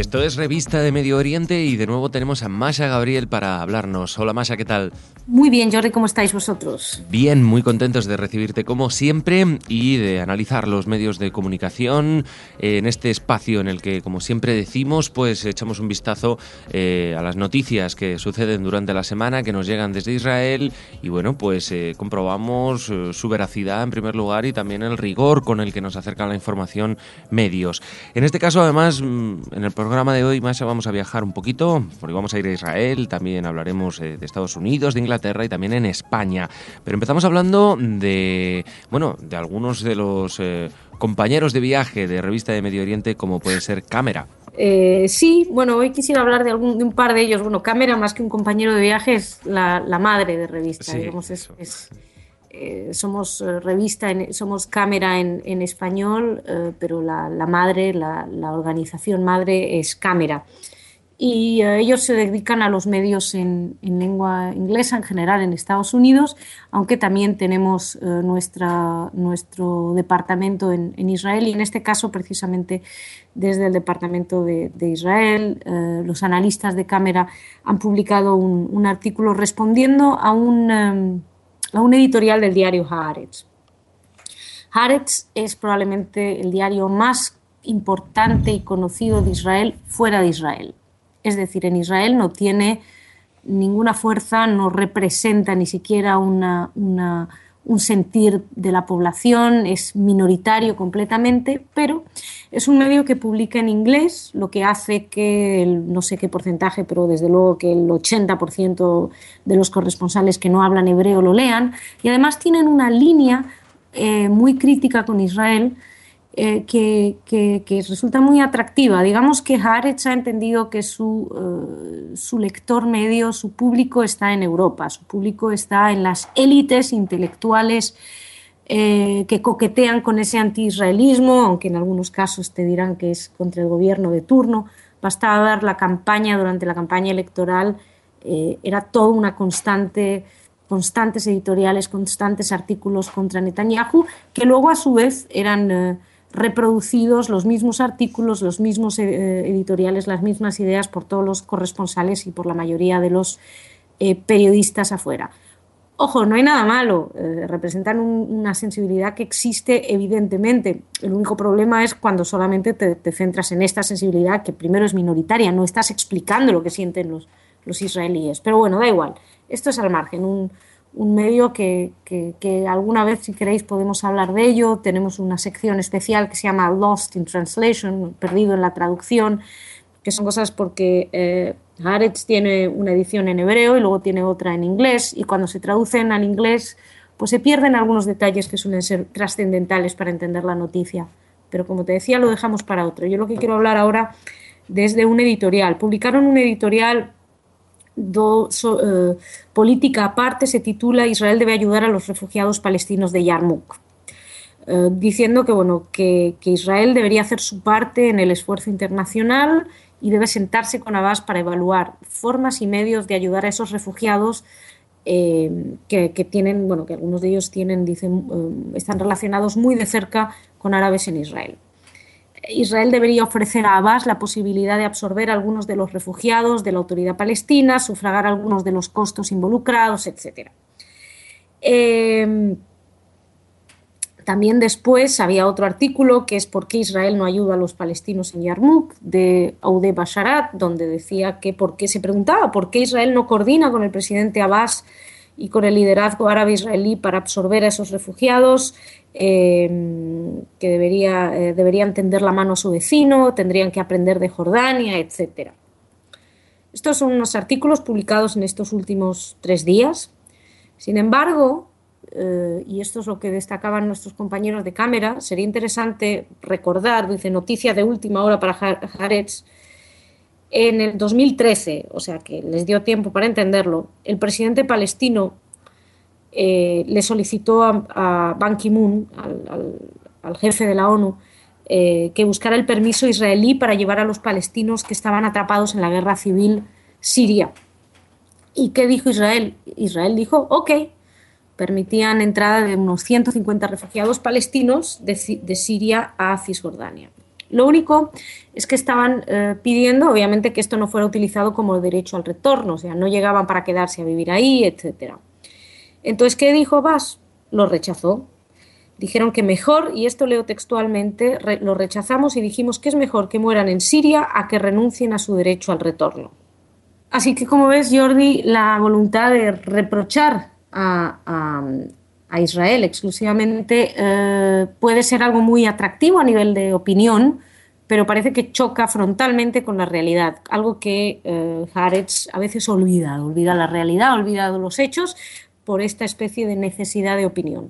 Esto es Revista de Medio Oriente y de nuevo tenemos a Masha Gabriel para hablarnos. Hola Masha, ¿qué tal? Muy bien, Jordi, ¿cómo estáis vosotros? Bien, muy contentos de recibirte como siempre y de analizar los medios de comunicación en este espacio en el que, como siempre decimos, pues echamos un vistazo a las noticias que suceden durante la semana, que nos llegan desde Israel y bueno, pues comprobamos su veracidad en primer lugar y también el rigor con el que nos acercan la información medios. En este caso, además, en el programa de hoy, Masha, vamos a viajar un poquito, porque vamos a ir a Israel, también hablaremos de Estados Unidos, de Inglaterra y también en España. Pero empezamos hablando de algunos de los compañeros de viaje de Revista de Medio Oriente, como puede ser Cámara. Sí, bueno, hoy quisiera hablar de un par de ellos. Bueno, Cámara, más que un compañero de viaje, es la madre de Revista. Sí, digamos, somos Revista, somos Cámara en español, pero la madre, la organización madre es Cámara. Y ellos se dedican a los medios en lengua inglesa en general en Estados Unidos, aunque también tenemos nuestro departamento en Israel, y en este caso precisamente desde el departamento de Israel los analistas de Cámara han publicado un artículo respondiendo a un editorial del diario Haaretz. Haaretz es probablemente el diario más importante y conocido de Israel fuera de Israel. Es decir, en Israel no tiene ninguna fuerza, no representa ni siquiera un sentir de la población, es minoritario completamente, pero es un medio que publica en inglés, lo que hace que, no sé qué porcentaje, pero desde luego que el 80% de los corresponsales que no hablan hebreo lo lean, y además tienen una línea muy crítica con Israel, que resulta muy atractiva. Digamos que Haaretz ha entendido que su lector medio, su público está en Europa, su público está en las élites intelectuales que coquetean con ese anti-israelismo, aunque en algunos casos te dirán que es contra el gobierno de turno. Basta ver durante la campaña electoral, era toda una constantes editoriales, constantes artículos contra Netanyahu, que luego a su vez eran reproducidos los mismos artículos, los mismos editoriales, las mismas ideas por todos los corresponsales y por la mayoría de los periodistas afuera. Ojo, no hay nada malo, representan una sensibilidad que existe evidentemente. El único problema es cuando solamente te centras en esta sensibilidad, que primero es minoritaria, no estás explicando lo que sienten los israelíes. Pero bueno, da igual, esto es al margen, un medio que alguna vez, si queréis, podemos hablar de ello. Tenemos una sección especial que se llama Lost in Translation, perdido en la traducción, que son cosas porque Haaretz tiene una edición en hebreo y luego tiene otra en inglés, y cuando se traducen al inglés pues se pierden algunos detalles que suelen ser trascendentales para entender la noticia. Pero como te decía, lo dejamos para otro. Yo lo que quiero hablar ahora desde un editorial. Publicaron un editorial política aparte, se titula Israel debe ayudar a los refugiados palestinos de Yarmouk, diciendo que Israel debería hacer su parte en el esfuerzo internacional y debe sentarse con Abbas para evaluar formas y medios de ayudar a esos refugiados que tienen, que algunos de ellos están relacionados muy de cerca con árabes en Israel. Israel debería ofrecer a Abbas la posibilidad de absorber a algunos de los refugiados de la autoridad palestina, sufragar algunos de los costos involucrados, etc. También después había otro artículo que es ¿por qué Israel no ayuda a los palestinos en Yarmouk?, de Audé Basharat, donde decía que se preguntaba por qué Israel no coordina con el presidente Abbas y con el liderazgo árabe israelí para absorber a esos refugiados, que deberían tender la mano a su vecino, tendrían que aprender de Jordania, etc. Estos son unos artículos publicados en estos últimos 3 días. Sin embargo, y esto es lo que destacaban nuestros compañeros de Cámara, sería interesante recordar, dice noticia de última hora para Haaretz, en el 2013, o sea que les dio tiempo para entenderlo, el presidente palestino le solicitó a Ban Ki-moon, al jefe de la ONU, que buscara el permiso israelí para llevar a los palestinos que estaban atrapados en la guerra civil siria. ¿Y qué dijo Israel? Israel dijo, ok, permitían entrada de unos 150 refugiados palestinos de Siria a Cisjordania. Lo único es que estaban pidiendo, obviamente, que esto no fuera utilizado como derecho al retorno, o sea, no llegaban para quedarse a vivir ahí, etcétera. Entonces, ¿qué dijo Abbas? Lo rechazó. Dijeron que mejor, y esto leo textualmente, lo rechazamos y dijimos que es mejor que mueran en Siria a que renuncien a su derecho al retorno. Así que, como ves, Jordi, la voluntad de reprochar a Israel exclusivamente puede ser algo muy atractivo a nivel de opinión, pero parece que choca frontalmente con la realidad, algo que Haaretz a veces olvida la realidad, ha olvidado los hechos por esta especie de necesidad de opinión.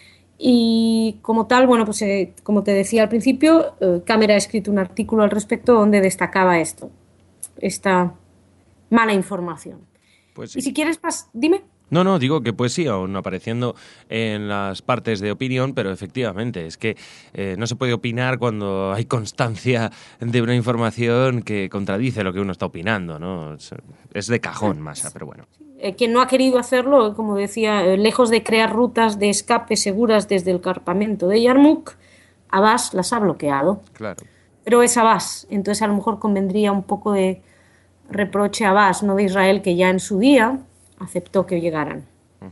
Y como tal, bueno, pues como te decía al principio, Cameron ha escrito un artículo al respecto donde destacaba esta mala información. Pues Y sí. si quieres, dime. No, digo que pues sí, aún apareciendo en las partes de opinión, pero efectivamente es que no se puede opinar cuando hay constancia de una información que contradice lo que uno está opinando, ¿no? Es de cajón, Masha, pero bueno. Quien no ha querido hacerlo, como decía, lejos de crear rutas de escape seguras desde el campamento de Yarmouk, Abbas las ha bloqueado. Claro. Pero es Abbas, entonces a lo mejor convendría un poco de reproche a Abbas, no de Israel, que ya en su día aceptó que llegaran.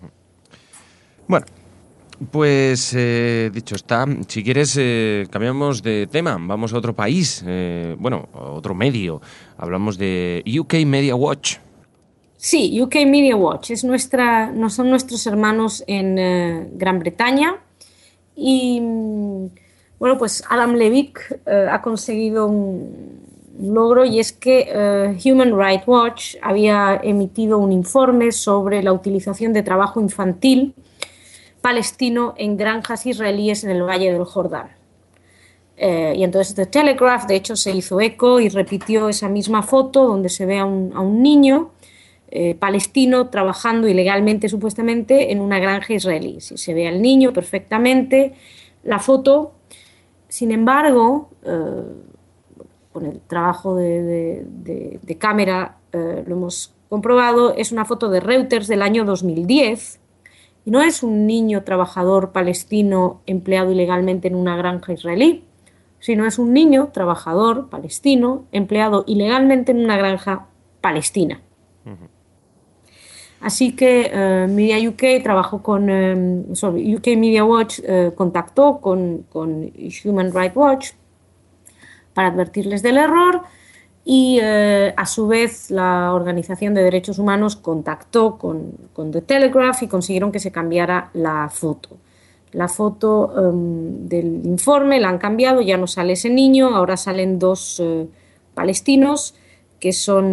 Bueno, pues dicho está, si quieres cambiamos de tema, vamos a otro país, a otro medio, hablamos de UK Media Watch. Sí, UK Media Watch no son nuestros hermanos en Gran Bretaña y bueno, pues Adam Levick ha conseguido un logro y es que Human Rights Watch había emitido un informe sobre la utilización de trabajo infantil palestino en granjas israelíes en el Valle del Jordán. Y entonces The Telegraph, de hecho, se hizo eco y repitió esa misma foto donde se ve a un niño palestino trabajando ilegalmente, supuestamente, en una granja israelí. Sí, se ve al niño perfectamente. La foto, sin embargo, con el trabajo de cámara lo hemos comprobado, es una foto de Reuters del año 2010 y no es un niño trabajador palestino empleado ilegalmente en una granja israelí, sino es un niño trabajador palestino empleado ilegalmente en una granja palestina. Así que Media UK trabajó UK Media Watch contactó con Human Rights Watch para advertirles del error y a su vez la Organización de Derechos Humanos contactó con The Telegraph y consiguieron que se cambiara la foto. La foto del informe la han cambiado, ya no sale ese niño, ahora salen dos palestinos que son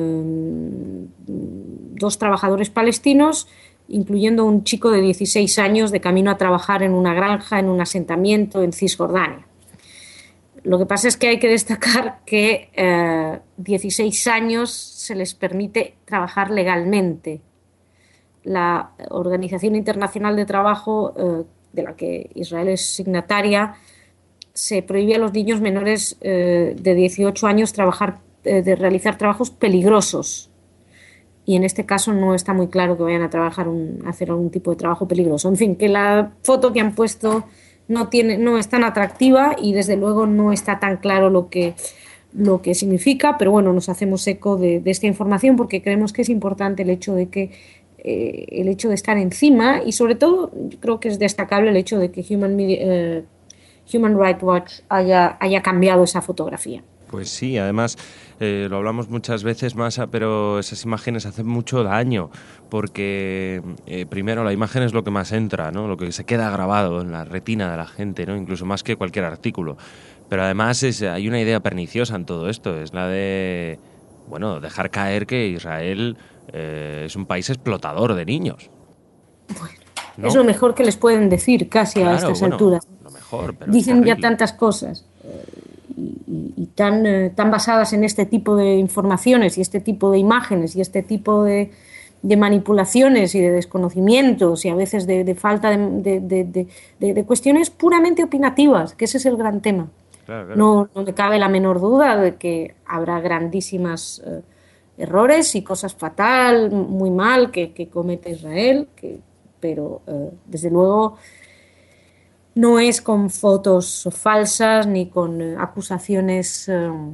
dos trabajadores palestinos, incluyendo un chico de 16 años de camino a trabajar en una granja, en un asentamiento en Cisjordania. Lo que pasa es que hay que destacar que 16 años se les permite trabajar legalmente. La Organización Internacional de Trabajo, de la que Israel es signataria, se prohíbe a los niños menores de 18 años de realizar trabajos peligrosos. Y en este caso no está muy claro que vayan a hacer algún tipo de trabajo peligroso. En fin, que la foto que han puesto no es tan atractiva y desde luego no está tan claro lo que significa, pero bueno, nos hacemos eco de esta información porque creemos que es importante el hecho de estar encima y sobre todo yo creo que es destacable el hecho de que Human Rights Watch haya cambiado esa fotografía. Pues sí, además lo hablamos muchas veces, Masa, pero esas imágenes hacen mucho daño porque primero la imagen es lo que más entra, ¿no? Lo que se queda grabado en la retina de la gente, ¿no? Incluso más que cualquier artículo. Pero además hay una idea perniciosa en todo esto, es la de dejar caer que Israel es un país explotador de niños. Bueno, ¿no? Es lo mejor que les pueden decir casi a estas alturas. Lo mejor, pero dicen ya tantas cosas y tan basadas en este tipo de informaciones y este tipo de imágenes y este tipo de manipulaciones y de desconocimientos y a veces de falta de cuestiones puramente opinativas, que ese es el gran tema. Claro. No me cabe la menor duda de que habrá grandísimas errores y cosas muy mal que comete Israel, pero desde luego No es con fotos falsas ni con acusaciones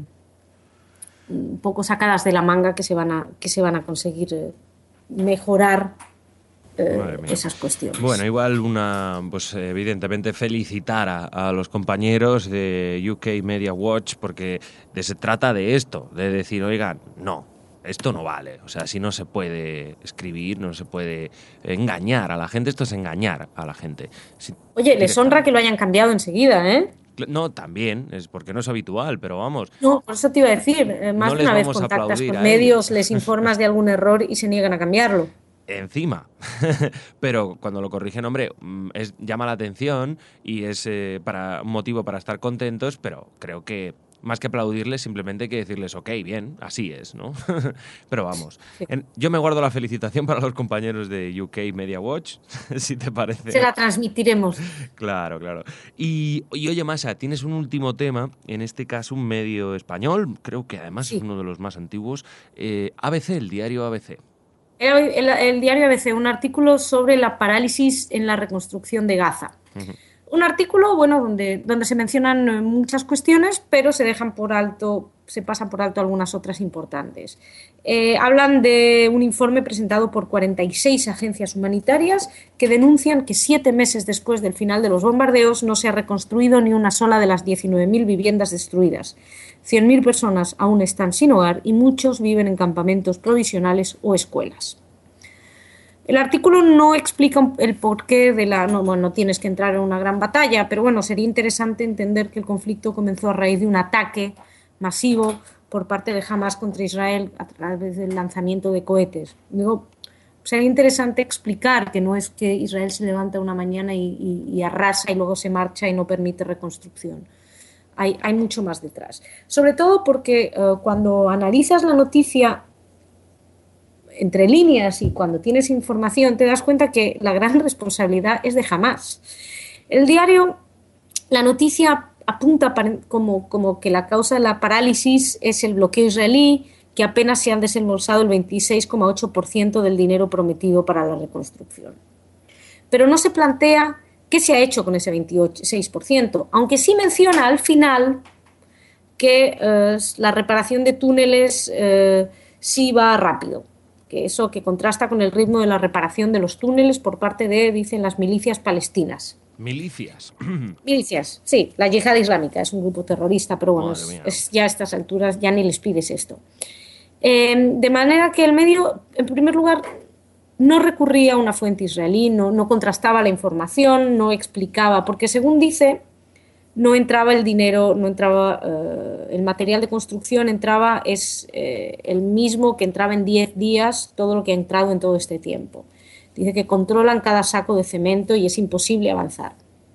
un poco sacadas de la manga que se van a conseguir mejorar Madre mía. esas Bueno, cuestiones. igual pues evidentemente felicitar a los compañeros de UK Media Watch porque se trata de esto, de decir, oigan, no, esto no vale. O sea, si no se puede escribir, no se puede engañar a la gente, esto es engañar a la gente. Oye, les honra que Directamente. lo hayan cambiado enseguida, ¿eh? No, también, es porque no es habitual, pero vamos, No, por eso te iba a decir, no más de les una vez vamos a contactas aplaudir con a ellos. medios, les informas de algún error y se niegan a cambiarlo. Encima. Pero cuando lo corrigen, hombre, llama la atención y es un motivo para estar contentos, pero creo que más que aplaudirles, simplemente hay que decirles, ok, bien, así es, ¿no? Pero vamos, Sí. yo me guardo la felicitación para los compañeros de UK Media Watch, si te Se parece. la transmitiremos. Claro, claro. Y oye, Masa, tienes un último tema, en este caso un medio español, creo que además es Sí. uno de los más antiguos, ABC, el diario ABC. El diario ABC, un artículo sobre la parálisis en la reconstrucción de Gaza. Ujú. Un artículo, bueno, donde se mencionan muchas cuestiones, pero se dejan por alto, se pasan por alto algunas otras importantes. Hablan de un informe presentado por 46 agencias humanitarias que denuncian que 7 meses después del final de los bombardeos no se ha reconstruido ni una sola de las 19.000 viviendas destruidas. 100.000 personas aún están sin hogar y muchos viven en campamentos provisionales o escuelas. El artículo no explica el porqué de la... No, bueno, no tienes que entrar en una gran batalla, pero bueno, sería interesante entender que el conflicto comenzó a raíz de un ataque masivo por parte de Hamas contra Israel a través del lanzamiento de cohetes. Digo, sería interesante explicar que no es que Israel se levanta una mañana y arrasa y luego se marcha y no permite reconstrucción. Hay mucho más detrás. Sobre todo porque cuando analizas la noticia entre líneas y cuando tienes información te das cuenta que la gran responsabilidad es de Hamas. El diario, la noticia apunta como que la causa de la parálisis es el bloqueo israelí, que apenas se han desembolsado el 26,8% del dinero prometido para la reconstrucción. Pero no se plantea qué se ha hecho con ese 26%, aunque sí menciona al final que la reparación de túneles sí va rápido, que eso que contrasta con el ritmo de la reparación de los túneles por parte de, dicen, las milicias palestinas. Milicias. Milicias, sí, la yihad islámica es un grupo terrorista, pero bueno, Madre mía. ya a estas alturas ya ni les pides esto. De manera que el medio, en primer lugar, no recurría a una fuente israelí, no contrastaba la información, no explicaba, porque según dice, no entraba el dinero, no entraba el material de construcción, es el mismo que entraba en 10 días, todo lo que ha entrado en todo este tiempo. Dice que controlan cada saco de cemento y es imposible avanzar.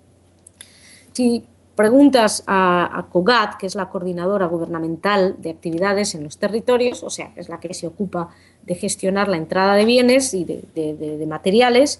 Si preguntas a COGAT, que es la coordinadora gubernamental de actividades en los territorios, o sea, que es la que se ocupa de gestionar la entrada de bienes y de materiales,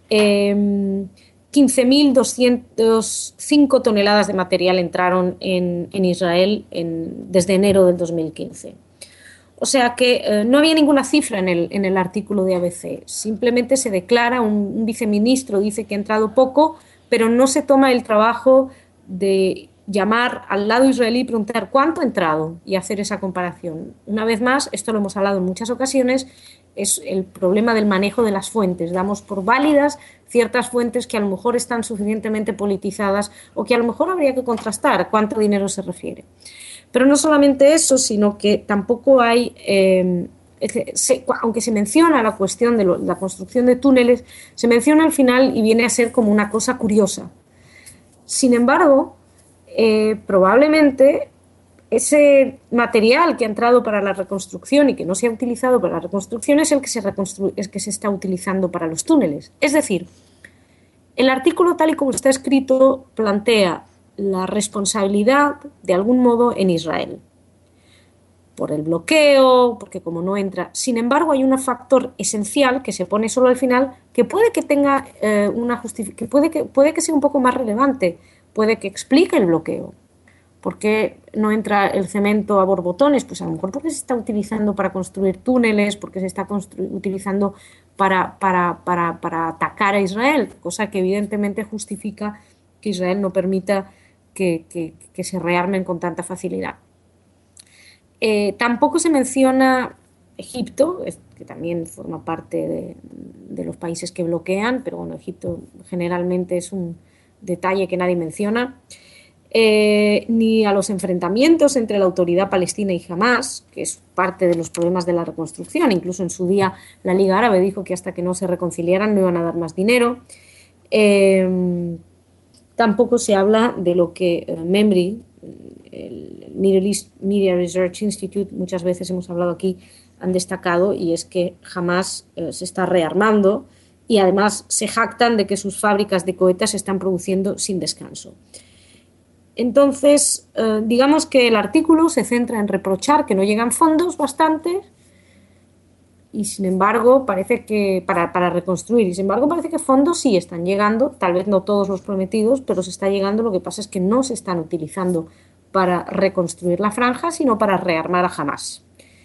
15.205 toneladas de material entraron en Israel desde enero del 2015. O sea que no había ninguna cifra en el artículo de ABC. Simplemente se declara, un viceministro dice que ha entrado poco, pero no se toma el trabajo de llamar al lado israelí y preguntar cuánto ha entrado y hacer esa comparación. Una vez más, esto lo hemos hablado en muchas ocasiones, es el problema del manejo de las fuentes. Damos por válidas ciertas fuentes que a lo mejor están suficientemente politizadas o que a lo mejor habría que contrastar a cuánto dinero se refiere. Pero no solamente eso, sino que tampoco hay, aunque se menciona la cuestión de la construcción de túneles, se menciona al final y viene a ser como una cosa curiosa. Sin embargo, probablemente ese material que ha entrado para la reconstrucción y que no se ha utilizado para la reconstrucción es el que se está utilizando para los túneles. Es decir, el artículo tal y como está escrito plantea la responsabilidad de algún modo en Israel por el bloqueo, porque como no entra. Sin embargo, hay un factor esencial que se pone solo al final que puede que tenga una justificación, puede que sea un poco más relevante, puede que explique el bloqueo. ¿Por qué no entra el cemento a borbotones? Pues a lo mejor porque se está utilizando para construir túneles, porque se está utilizando para atacar a Israel, cosa que evidentemente justifica que Israel no permita que se rearmen con tanta facilidad. Tampoco se menciona Egipto, que también forma parte de los países que bloquean, pero bueno, Egipto generalmente es un detalle que nadie menciona. Ni a los enfrentamientos entre la autoridad palestina y Hamás, que es parte de los problemas de la reconstrucción. Incluso en su día la Liga Árabe dijo que hasta que no se reconciliaran no iban a dar más dinero. Tampoco se habla de lo que MEMRI, el Middle East Media Research Institute, muchas veces hemos hablado aquí, han destacado, y es que Hamás se está rearmando y además se jactan de que sus fábricas de cohetes se están produciendo sin descanso. Entonces, digamos que el artículo se centra en reprochar que no llegan fondos bastantes y sin embargo parece que para reconstruir, y sin embargo parece que fondos sí están llegando, tal vez no todos los prometidos, pero se está llegando. Lo que pasa es que no se están utilizando para reconstruir la franja, sino para rearmar a Hamás.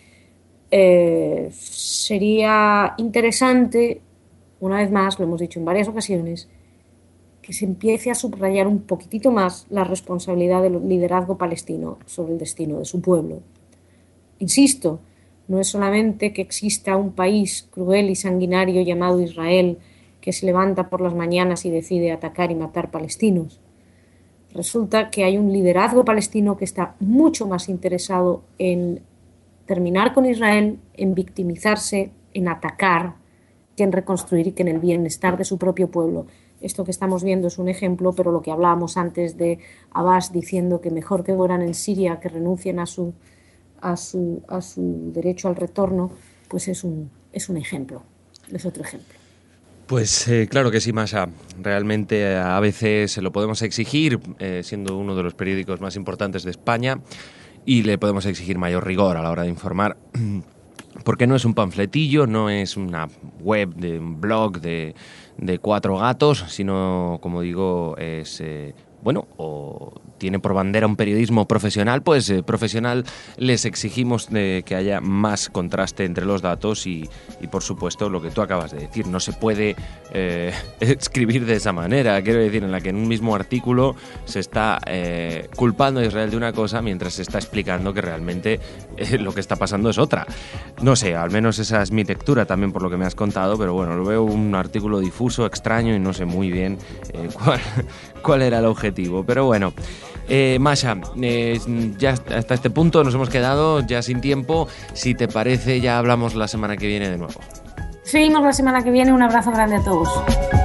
Sería interesante, una vez más, lo hemos dicho en varias ocasiones, que se empiece a subrayar un poquitito más la responsabilidad del liderazgo palestino sobre el destino de su pueblo. Insisto, no es solamente que exista un país cruel y sanguinario llamado Israel que se levanta por las mañanas y decide atacar y matar palestinos. Resulta que hay un liderazgo palestino que está mucho más interesado en terminar con Israel, en victimizarse, en atacar, que en reconstruir y que en el bienestar de su propio pueblo. Esto que estamos viendo es un ejemplo, pero lo que hablábamos antes de Abbas diciendo que mejor que mueran en Siria, que renuncien a su derecho al retorno, pues es un ejemplo, es otro ejemplo. Pues claro que sí, Masha. Realmente a veces se lo podemos exigir, siendo uno de los periódicos más importantes de España, y le podemos exigir mayor rigor a la hora de informar. Porque no es un panfletillo, no es una web de un blog de 4 gatos, sino, como digo, es o tiene por bandera un periodismo profesional, pues profesional les exigimos que haya más contraste entre los datos y por supuesto lo que tú acabas de decir, no se puede escribir de esa manera, quiero decir, en la que en un mismo artículo se está culpando a Israel de una cosa mientras se está explicando que realmente lo que está pasando es otra. No sé, al menos esa es mi lectura también por lo que me has contado, pero bueno, lo veo un artículo difuso, extraño y no sé muy bien cuál era el objetivo. Pero bueno, Masha, ya hasta este punto nos hemos quedado ya sin tiempo. Si te parece, ya hablamos la semana que viene de nuevo. Seguimos la semana que viene. Un abrazo grande a todos.